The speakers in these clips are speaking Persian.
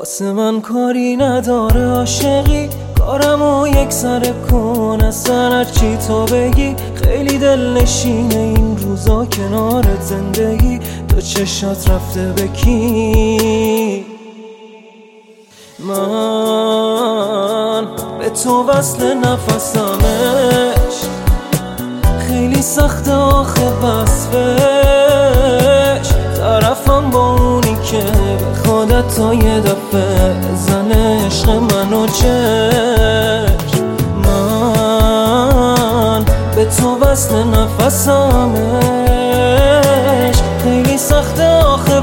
واسه من کاری نداره عاشقی، کارمو یک سر کن اصلا هرچی تو بگی. خیلی دل نشینه این روزا کنارت زندگی، تو چشات رفته به کی؟ من به تو وصل نفسمش، خیلی سخته آخه وصفش. طرفم با اونی که به خودت تا یه دفعه زنه عشق منو چشم. من به تو وصل نفسمش، خیلی سخته آخه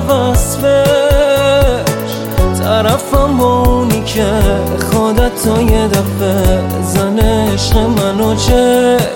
وصفش. طرفم با اونی که به خودت تا یه دفعه زنه عشق منو چشم.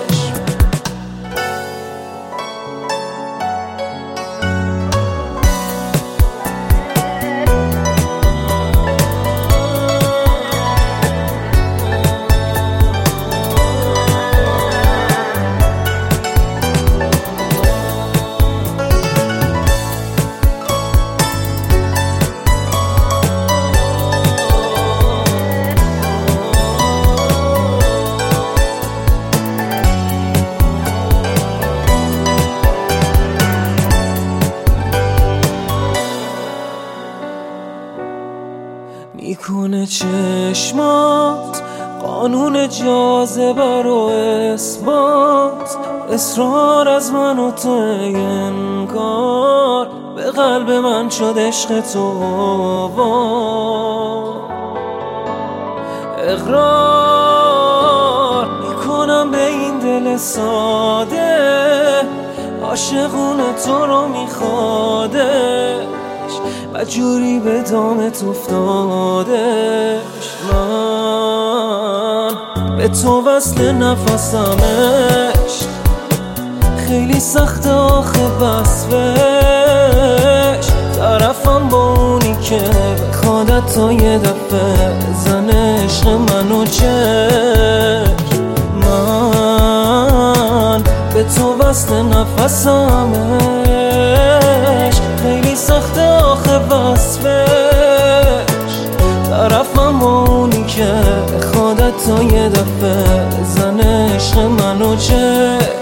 میکنه چشمات قانون جاذبه رو اثبات، اصرار از من و تو انگار به قلب من شد عشق تو. اقرار میکنم به این دل ساده، عاشقونه تو رو میخوادش و جوری به دامت افتادش. من به تو وصل نفسمش، خیلی سخته آخه وصفش. طرفم با اونی که به خودت تا یه دفعه زنه عشق منو چشم. من به تو وصل نفسمش، خیلی سخته آخه وصفش. طرفم با اونی که به خودت تا یه دفعه زنه عشق منو چشم.